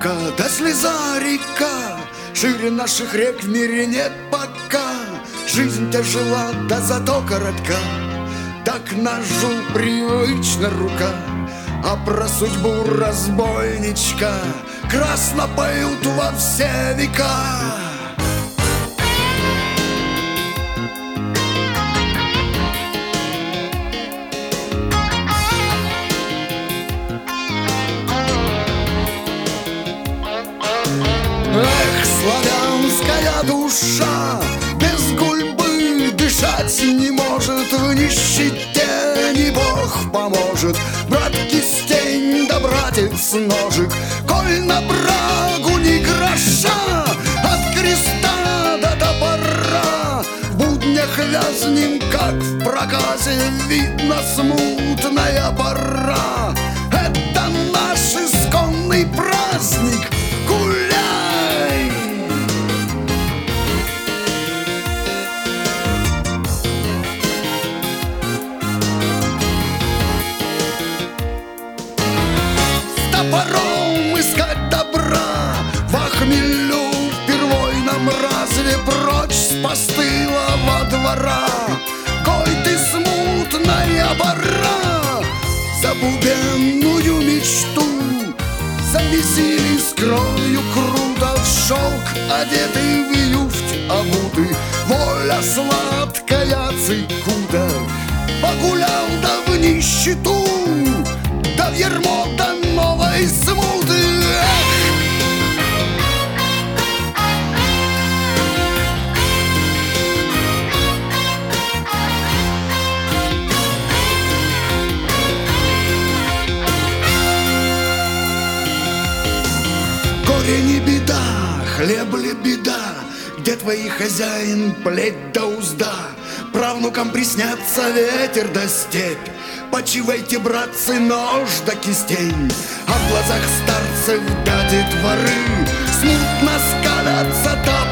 мука, да слеза река. Шире наших рек в мире нет пока. Жизнь тяжела, да зато коротка. Так к ножу привычна рука, а про судьбу разбойничка красно поют во все века. Эх, славянская душа без гульбы дышать не может. В нищете не Бог поможет. Брат кистень да братец ножик, коль на брагу ни гроша, от креста до топора в буднях вязнем, как в проказе. Видно смутная пора. Это наш исконный праздник. Гуляй! С топором искать добра во хмелю впервой нам разве прочь с постылого двора? Кой ты смутная пора за бубенную мечту, за веселье с кровью круто в шелк одетый, в юфть обутый. Воля сладкая цикуда, погулял да в нищету, да в ярмо до новой смуты. Горе не беда, хлеб ли беда, где твой хозяин плеть да узда. Правнукам приснятся ветер да степь. Почивайте, братцы, нож да кистень, а в глазах старцев да детворы смутно скалятся